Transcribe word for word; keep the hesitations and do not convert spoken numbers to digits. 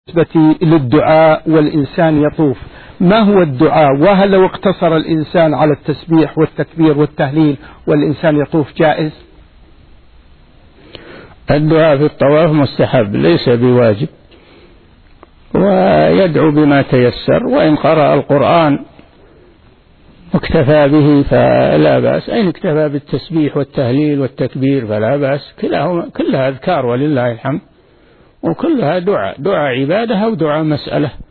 بالنسبة للدعاء والإنسان يطوف، ما هو الدعاء؟ وهل لو اقتصر الإنسان على التسبيح والتكبير والتهليل والإنسان يطوف جائز؟ الدعاء في الطواف مستحب ليس بواجب، ويدعو بما تيسر، وإن قرأ القرآن واكتفى به فلا بأس، إن اكتفى بالتسبيح والتهليل والتكبير فلا بأس، كلها أذكار ولله الحمد، وكلها دعاء، دعاء عبادة أو دعاء مسألة.